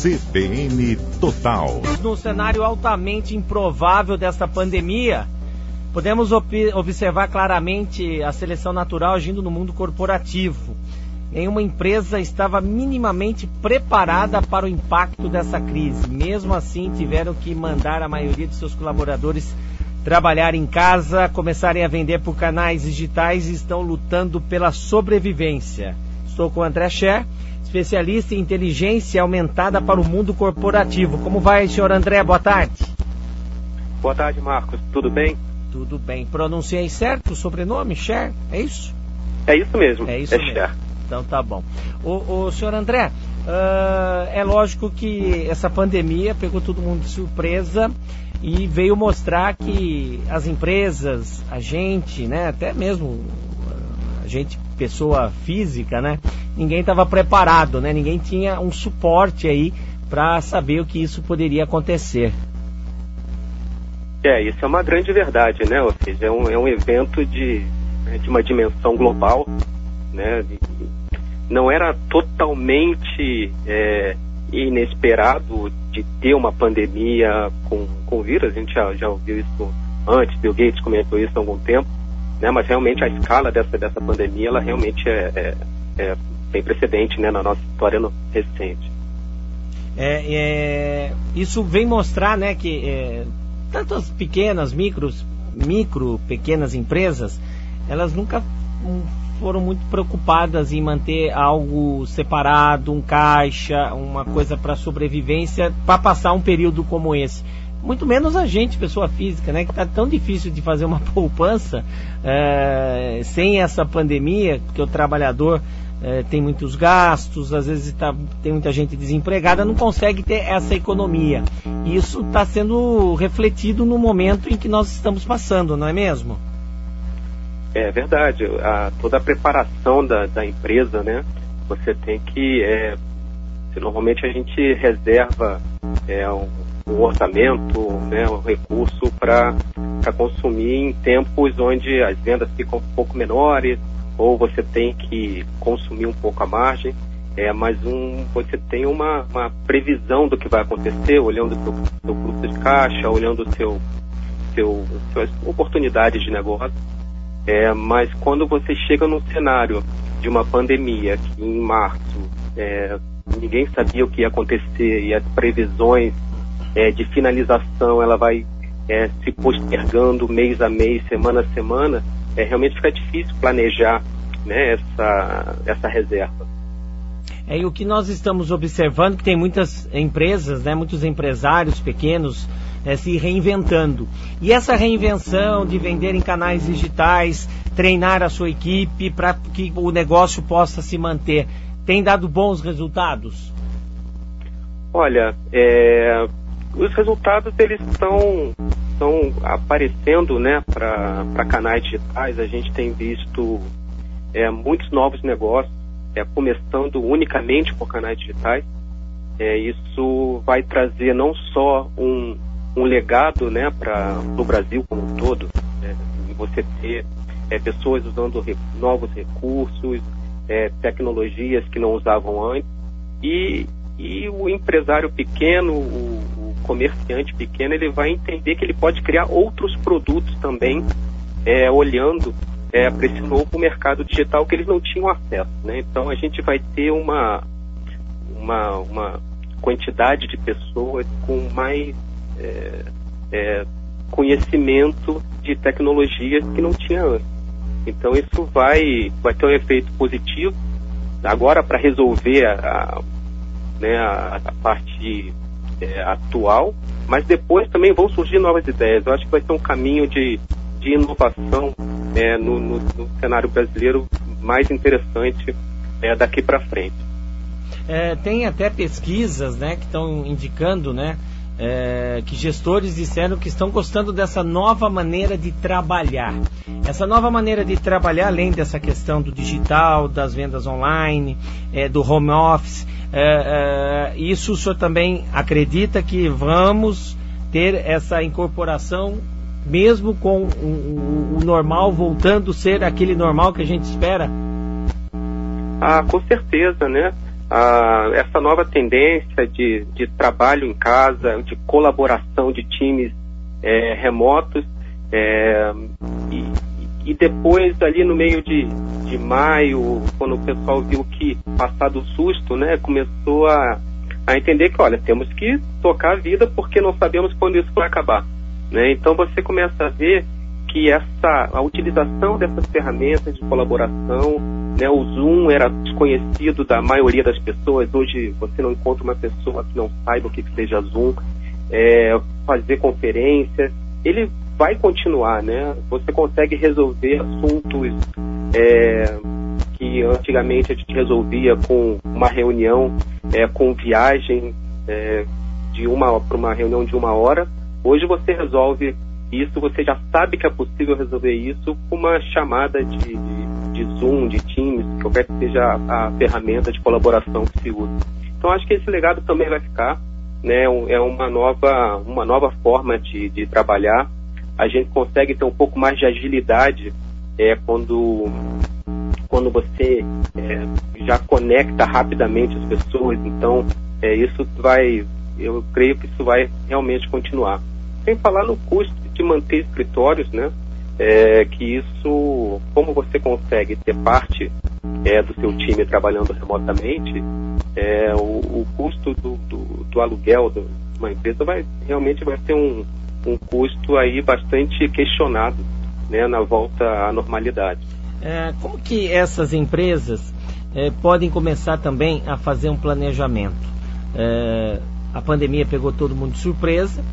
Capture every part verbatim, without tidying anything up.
C B N Total. No cenário altamente improvável desta pandemia, podemos op- observar claramente a seleção natural agindo no mundo corporativo. Nenhuma empresa estava minimamente preparada para o impacto dessa crise. Mesmo assim, tiveram que mandar a maioria de seus colaboradores trabalhar em casa, começarem a vender por canais digitais e estão lutando pela sobrevivência. Estou com o André Scher, especialista em inteligência aumentada para o mundo corporativo. Como vai, senhor André? Boa tarde. Boa tarde, Marcos. Tudo bem? Tudo bem. Pronunciei certo o sobrenome, Scher? É isso? É isso mesmo. É isso é mesmo. Scher. Então tá bom. O, o senhor André, uh, é lógico que essa pandemia pegou todo mundo de surpresa e veio mostrar que as empresas, a gente, né, até mesmo a gente, pessoa física, né, ninguém estava preparado, né, ninguém tinha um suporte aí para saber o que isso poderia acontecer. É, isso é uma grande verdade, né, ou seja, é um, é um evento de, de uma dimensão global, né, de, não era totalmente é, inesperado de ter uma pandemia com, com vírus, a gente já, já ouviu isso antes, Bill Gates comentou isso há algum tempo, né, mas realmente a escala dessa, dessa pandemia, ela realmente é, é, é sem precedente, né, na nossa história no, recente. É, é, isso vem mostrar, né, que é, tanto as pequenas, micros, micro, pequenas empresas, elas nunca foram muito preocupadas em manter algo separado, um caixa, uma coisa para sobrevivência, para passar um período como esse. Muito menos a gente, pessoa física, né, que está tão difícil de fazer uma poupança é, sem essa pandemia, porque o trabalhador é, tem muitos gastos, às vezes tá, tem muita gente desempregada, não consegue ter essa economia. Isso está sendo refletido no momento em que nós estamos passando, não é mesmo? É verdade, a, toda a preparação da, da empresa, né, você tem que, é, normalmente a gente reserva é, um, um orçamento, né, um recurso para consumir em tempos onde as vendas ficam um pouco menores, ou você tem que consumir um pouco a margem, é, mas um, você tem uma, uma previsão do que vai acontecer, olhando o seu, seu fluxo de caixa, olhando o seu, seu, suas oportunidades de negócio. É, mas quando você chega num cenário de uma pandemia, que em março é, ninguém sabia o que ia acontecer e as previsões é, de finalização ela vai é, se postergando mês a mês, semana a semana, é, realmente fica difícil planejar, né, essa, essa reserva. É, e o que nós estamos observando que tem muitas empresas, né, muitos empresários pequenos É, se reinventando. E essa reinvenção de vender em canais digitais, treinar a sua equipe para que o negócio possa se manter, tem dado bons resultados? Olha, é, os resultados eles estão, estão aparecendo, né, para canais digitais. A gente tem visto é, muitos novos negócios é, começando unicamente por canais digitais. É, isso vai trazer não só um um legado, né, para o Brasil como um todo, né, você ter é, pessoas usando re, novos recursos, é, tecnologias que não usavam antes, e, e o empresário pequeno, o, o comerciante pequeno, ele vai entender que ele pode criar outros produtos também, é, olhando é, para esse novo mercado digital que eles não tinham acesso, né? Então a gente vai ter uma, uma, uma quantidade de pessoas com mais É, é, conhecimento de tecnologias que não tinha antes. Então isso vai, vai ter um efeito positivo agora para resolver a, a, né, a, a parte é, atual, mas depois também vão surgir novas ideias. Eu acho que vai ser um caminho de, de inovação é, no, no, no cenário brasileiro mais interessante é, daqui para frente. É, tem até pesquisas, né, que estão indicando, né, É, que gestores disseram que estão gostando dessa nova maneira de trabalhar. Essa nova maneira de trabalhar, além dessa questão do digital, das vendas online, é, do home office, é, é, isso o senhor também acredita que vamos ter essa incorporação, mesmo com o, o, o normal voltando a ser aquele normal que a gente espera? Ah, com certeza, né? a, essa nova tendência de, de trabalho em casa, de colaboração de times é, remotos, é, e, e depois ali no meio de, de maio, quando o pessoal viu que, passado o susto, né, começou a, a entender que, olha, temos que tocar a vida porque não sabemos quando isso vai acabar, né? Então você começa a ver que essa, a utilização dessas ferramentas de colaboração, né, o Zoom era desconhecido da maioria das pessoas. Hoje você não encontra uma pessoa que não saiba o que, que seja Zoom, é, fazer conferências, ele vai continuar, né? Você consegue resolver assuntos é, que antigamente a gente resolvia com uma reunião, é, com viagem é, de uma para uma reunião de uma hora. Hoje você resolve isso, você já sabe que é possível resolver isso com uma chamada de, de, de Zoom, de Teams, qualquer que seja a, a ferramenta de colaboração que se usa. Então acho que esse legado também vai ficar, né? É uma nova, uma nova forma de, de trabalhar. A gente consegue ter um pouco mais de agilidade é, quando, quando você é, já conecta rapidamente as pessoas. Então é, isso vai, eu creio que isso vai realmente continuar. Sem falar no custo de manter escritórios, né? É, que isso, como você consegue ter parte é, do seu time trabalhando remotamente, é, o, o custo do, do, do aluguel de uma empresa vai realmente vai ser um, um custo aí bastante questionado, né, na volta à normalidade. É, como que essas empresas é, podem começar também a fazer um planejamento? É, a pandemia pegou todo mundo de surpresa.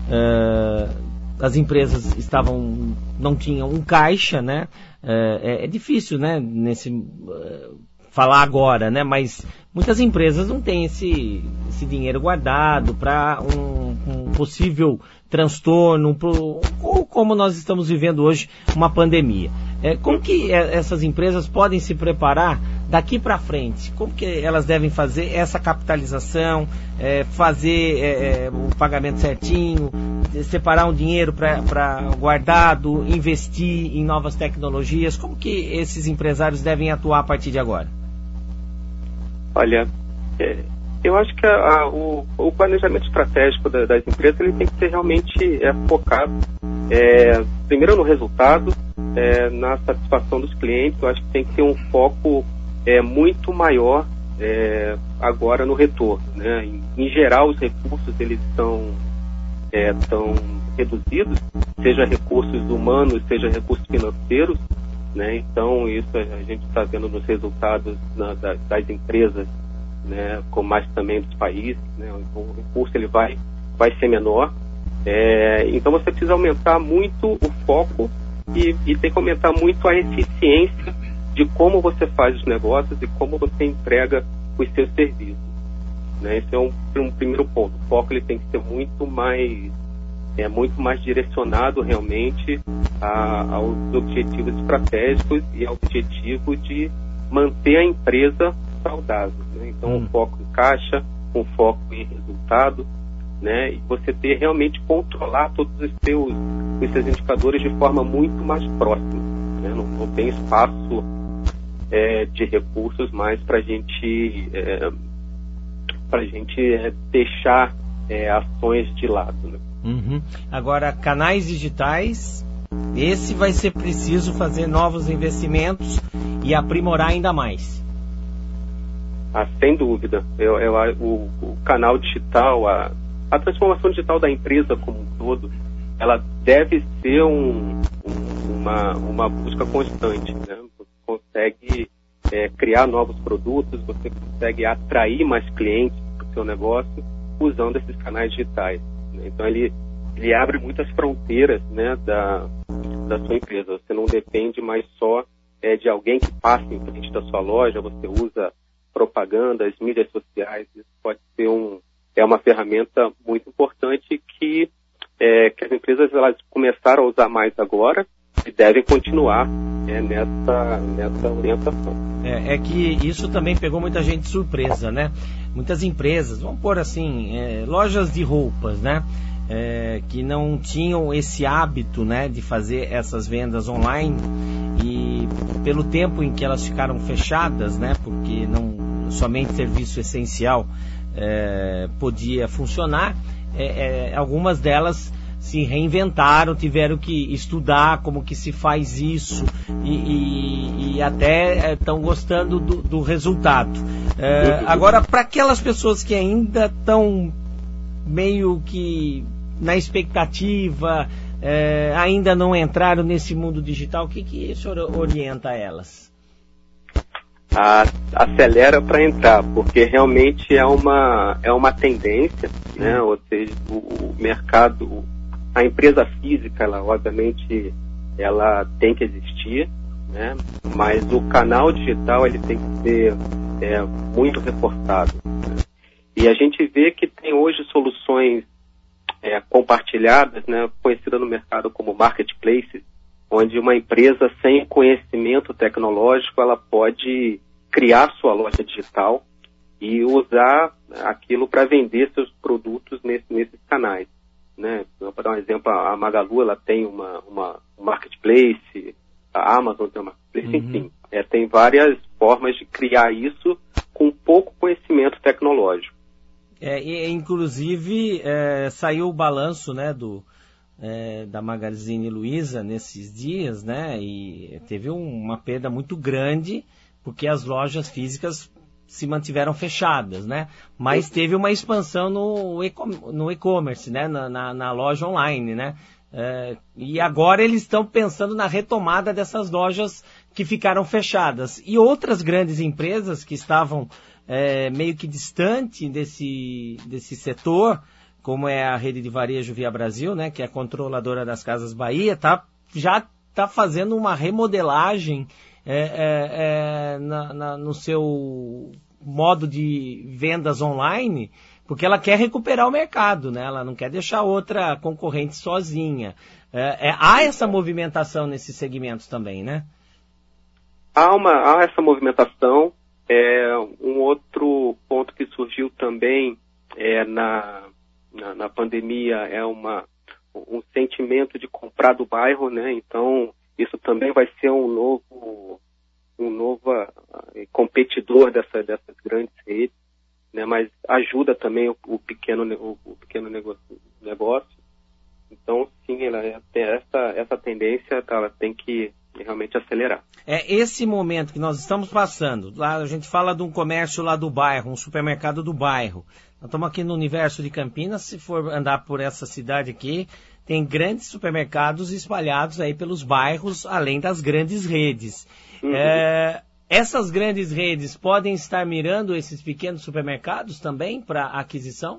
É, as empresas estavam, não tinham um caixa, né? É, é difícil, né? Nesse uh, falar agora, né? Mas muitas empresas não têm esse, esse dinheiro guardado para um, um possível transtorno, pro, ou como nós estamos vivendo hoje, uma pandemia. É, como que essas empresas podem se preparar daqui para frente? Como que elas devem fazer essa capitalização, é, fazer é, o pagamento certinho, separar um dinheiro para guardado, investir em novas tecnologias? Como que esses empresários devem atuar a partir de agora? Olha, é, eu acho que a, a, o, o planejamento estratégico da, das empresas ele tem que ser realmente é, focado, é, primeiro no resultado, é, na satisfação dos clientes. Eu acho que tem que ter um foco é, muito maior é, agora no retorno, né? Em, em geral, os recursos eles estão é, tão reduzidos, seja recursos humanos, seja recursos financeiros, né? Então isso a gente está vendo nos resultados na, das, das empresas, né? Como mais também dos países, né? Então, o recurso ele vai, vai ser menor, é, então você precisa aumentar muito o foco e, e tem que aumentar muito a eficiência de como você faz os negócios e como você entrega os seus serviços, né? Esse é um, um primeiro ponto. O foco ele tem que ser muito mais é muito mais direcionado realmente a, aos objetivos estratégicos e ao objetivo de manter a empresa saudável, né? Então, hum. um foco em caixa, um foco em resultado, né? E você ter realmente controlar todos os seus, os seus indicadores de forma muito mais próxima, né? Não, não tem espaço é, de recursos mais para gente, é, a gente é, deixar é, ações de lado, né? Uhum. Agora, canais digitais, esse vai ser preciso fazer novos investimentos e aprimorar ainda mais. Ah, sem dúvida. Eu, eu, o, o canal digital, a, a transformação digital da empresa como um todo, ela deve ser um, um, uma, uma busca constante, né? Você consegue é, criar novos produtos, você consegue atrair mais clientes para o seu negócio usando esses canais digitais. Então ele, ele abre muitas fronteiras, né, da, da sua empresa. Você não depende mais só é, de alguém que passa em frente da sua loja, você usa propaganda, as mídias sociais. Isso pode ser um, é uma ferramenta muito importante que, é, que as empresas elas começaram a usar mais agora e devem continuar é, nessa, nessa orientação. É, é que isso também pegou muita gente de surpresa, né? Muitas empresas, vamos pôr assim, é, lojas de roupas, né? É, que não tinham esse hábito, né, de fazer essas vendas online, e pelo tempo em que elas ficaram fechadas, né, porque não, somente serviço essencial é, podia funcionar, é, é, algumas delas se reinventaram, tiveram que estudar como que se faz isso e, e, e até estão gostando do, do resultado. É, agora, para aquelas pessoas que ainda estão meio que na expectativa, é, ainda não entraram nesse mundo digital, o que, que o senhor orienta a elas? A, acelera para entrar, porque realmente é uma, é uma tendência, né? Ou seja, o, o mercado, a empresa física, ela obviamente ela tem que existir, né? Mas o canal digital ele tem que ser é, muito reforçado, né? E a gente vê que tem hoje soluções é, compartilhadas, né? Conhecidas no mercado como marketplaces, onde uma empresa sem conhecimento tecnológico ela pode criar sua loja digital e usar aquilo para vender seus produtos nesse, nesses canais, né? Para dar um exemplo, a Magalu ela tem uma, uma um marketplace, a Amazon tem uma marketplace, uhum. Enfim, é, tem várias formas de criar isso com pouco conhecimento tecnológico. É, e, inclusive é, saiu o balanço, né, do É, da Magazine Luiza nesses dias, né, e teve um, uma perda muito grande porque as lojas físicas se mantiveram fechadas, né, mas teve uma expansão no, no e-commerce, né, na, na, na loja online, né, é, e agora eles estão pensando na retomada dessas lojas que ficaram fechadas e outras grandes empresas que estavam é, meio que distante desse, desse setor, como é a rede de varejo Via Brasil, né, que é a controladora das Casas Bahia, tá, já está fazendo uma remodelagem é, é, é, na, na, no seu modo de vendas online, porque ela quer recuperar o mercado, né, ela não quer deixar outra concorrente sozinha. É, é, há essa movimentação nesses segmentos também, né? Há, uma, há essa movimentação. É, um outro ponto que surgiu também é na... Na, na pandemia é uma, um sentimento de comprar do bairro, né? Então isso também vai ser um novo, um novo uh, competidor dessa, dessas grandes redes, né? Mas ajuda também o, o pequeno, o, o pequeno negócio, negócio. Então sim, ela tem essa, essa tendência, ela tem que realmente acelerar. É esse momento que nós estamos passando. Lá a gente fala de um comércio lá do bairro, um supermercado do bairro. Nós estamos aqui no universo de Campinas, se for andar por essa cidade aqui, tem grandes supermercados espalhados aí pelos bairros, além das grandes redes. Uhum. É, essas grandes redes podem estar mirando esses pequenos supermercados também para aquisição?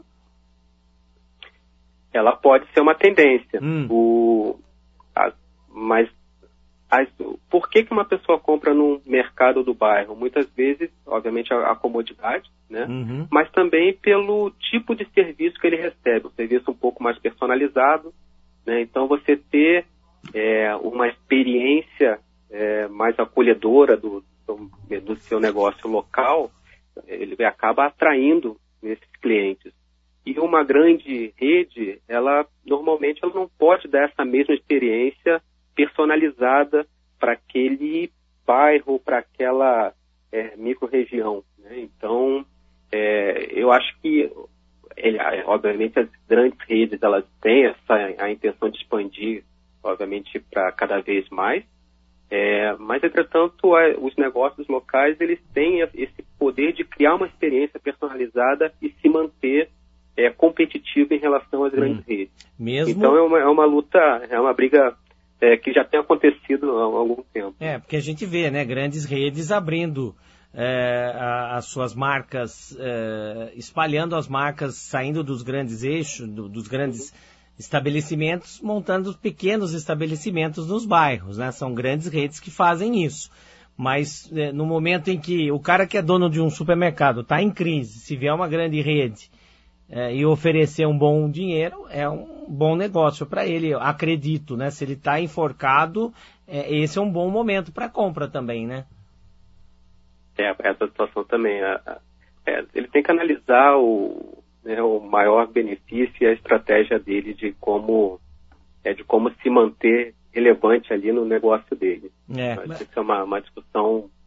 Ela pode ser uma tendência. Hum. O, a, mas As, por que que uma pessoa compra num mercado do bairro? Muitas vezes, obviamente, a, a comodidade, né? Uhum. Mas também pelo tipo de serviço que ele recebe, um serviço um pouco mais personalizado, né? Então você ter é, uma experiência é, mais acolhedora do, do, do seu negócio local, ele acaba atraindo esses clientes. E uma grande rede, ela normalmente ela não pode dar essa mesma experiência personalizada para aquele bairro, para aquela é, micro-região, né? Então, é, eu acho que, ele, obviamente, as grandes redes, elas têm essa, a intenção de expandir, obviamente, para cada vez mais, é, mas, entretanto, a, os negócios locais, eles têm esse poder de criar uma experiência personalizada e se manter é, competitivo em relação às grandes hum. redes. Mesmo... Então, é uma, é uma luta, é uma briga É, que já tem acontecido há algum tempo. É, porque a gente vê, né, grandes redes abrindo é, a, as suas marcas, é, espalhando as marcas, saindo dos grandes eixos, do, dos grandes uhum. estabelecimentos, montando pequenos estabelecimentos nos bairros, né? São grandes redes que fazem isso. Mas é, no momento em que o cara que é dono de um supermercado está em crise, se vier uma grande rede É, e oferecer um bom dinheiro, é um bom negócio para ele, eu acredito, né? Se ele está enforcado, é, esse é um bom momento para compra também, né? É, essa situação também. É, é, ele tem que analisar o, né, o maior benefício e a estratégia dele de como, é, de como se manter relevante ali no negócio dele. É, mas... Isso é uma, uma discussão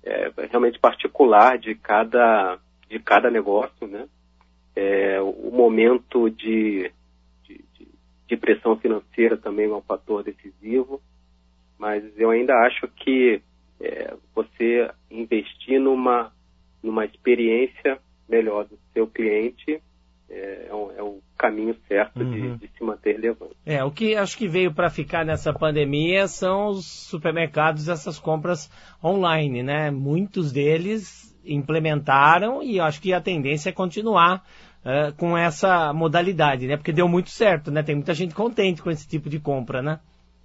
é, realmente particular de cada, de cada negócio, né? É, o momento de, de, de, de pressão financeira também é um fator decisivo, mas eu ainda acho que é, você investir numa, numa experiência melhor do seu cliente é, é, um, é um caminho certo uhum. de, de se manter relevante. É, o que acho que veio para ficar nessa pandemia são os supermercados, essas compras online, né? Muitos deles implementaram e acho que a tendência é continuar uh, com essa modalidade, né? Porque deu muito certo, né? Tem muita gente contente com esse tipo de compra, né?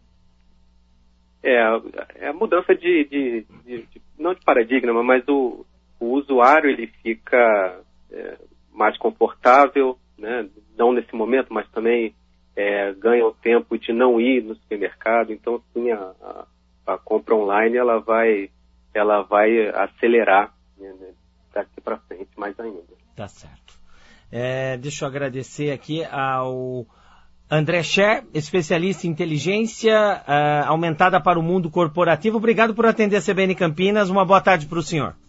É, é a mudança de, de, de, de não de paradigma, mas o, o usuário ele fica é, mais confortável, né? Não nesse momento, mas também é, ganha o tempo de não ir no supermercado. Então, sim, a, a, a compra online ela vai, ela vai acelerar, né, daqui para frente mais ainda. Tá certo. É, deixa eu agradecer aqui ao André Scher, especialista em inteligência uh, aumentada para o mundo corporativo. Obrigado por atender a C B N Campinas. Uma boa tarde para o senhor.